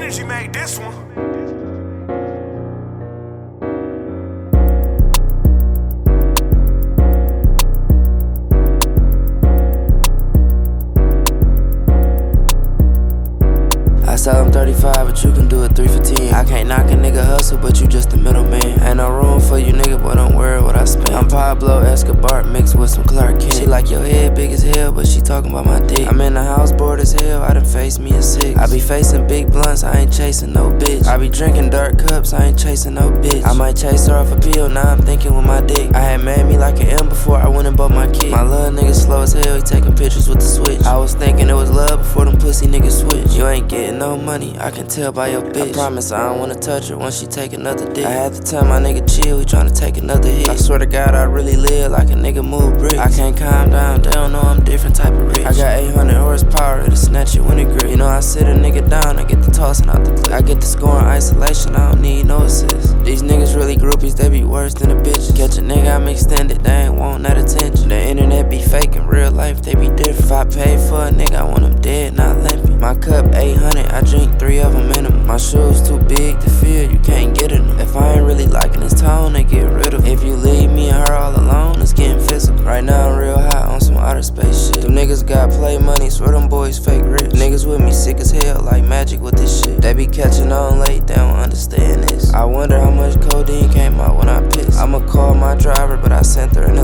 Benji made this one. I sell them 35, but you can do it 3 for 10. I can't knock a nigga hustle, but you just a middleman. Ain't no room for you, nigga, but don't worry what I spend. I'm Pablo Escobar mixed with some Clark Kent. She like your head big as hell, but she talking about my dick. I'm in the house bored as hell, I done faced me a 6. I be facing big blunts, I ain't chasing no bitch. I be drinking dark cups, I ain't chasing no bitch. I might chase her off a pill, now I'm thinking with my dick. I had made me like an M before I went and bought my kid. My little nigga slow as hell, he taking pictures with the switch. I was thinking it was love before them pussy niggas switch. You ain't getting no money, I can tell by your bitch. I promise I don't wanna touch her once she take another dick. I had to tell my nigga chill, he tryna take another hit. I swear to God I really live like a nigga move bricks. I can't calm down, they don't know I'm different type of rich. I got 800 horsepower to snatch it when it grip. You know I sit a nigga down, I get the tossing out the clip. I get the score in isolation, I don't need no assist. These niggas really groupies, they be worse than a bitch. Catch a nigga, I'm extended, they ain't want that attention. The internet be fake, in real life they be different. If I pay for a nigga, I want him dead, not limping. My cup 800, I drink 3 of them minimum. My shoes too big to fill, you can't get in them. If I ain't really liking his tone, they get rid of him. If you leave me and her all alone, it's getting physical. Right now I'm real high on some outer space shit. Them niggas got play money, swear them boys fake rich. Niggas with me sick as hell, like magic with this shit. They be catching on late, they don't understand this. I wonder how much codeine came out when I pissed. I'ma call my driver, but I sent her an